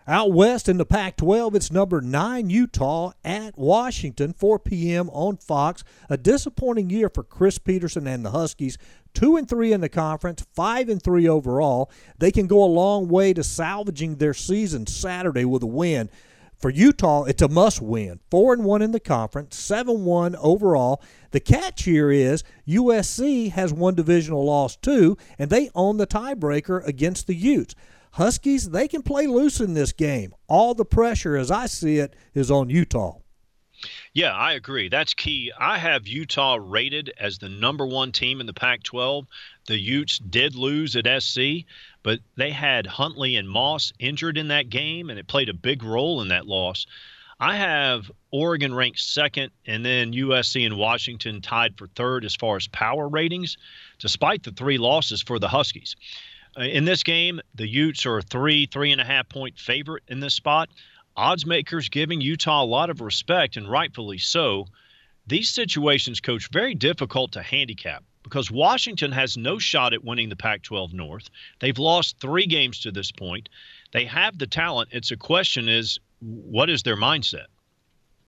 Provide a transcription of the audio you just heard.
Out west in the Pac-12, it's number 9 Utah at Washington, 4 p.m. on Fox. A disappointing year for Chris Petersen and the Huskies. 2-3 in the conference, 5-3 overall. They can go a long way to salvaging their season Saturday with a win. For Utah, it's a must-win. 4-1 in the conference, 7-1 overall. The catch here is USC has one divisional loss too, and they own the tiebreaker against the Utes. Huskies, they can play loose in this game. All the pressure, as I see it, is on Utah. Yeah, I agree. That's key. I have Utah rated as the number 1 team in the Pac-12. The Utes did lose at SC, but they had Huntley and Moss injured in that game, and it played a big role in that loss. I have Oregon ranked 2nd, and then USC and Washington tied for 3rd as far as power ratings, despite the 3 losses for the Huskies. In this game, the Utes are a 3.5 point favorite in this spot. Odds makers giving Utah a lot of respect, and rightfully so. These situations, Coach, very difficult to handicap because Washington has no shot at winning the Pac-12 North. They've lost 3 games to this point. They have the talent. It's a question is, what is their mindset?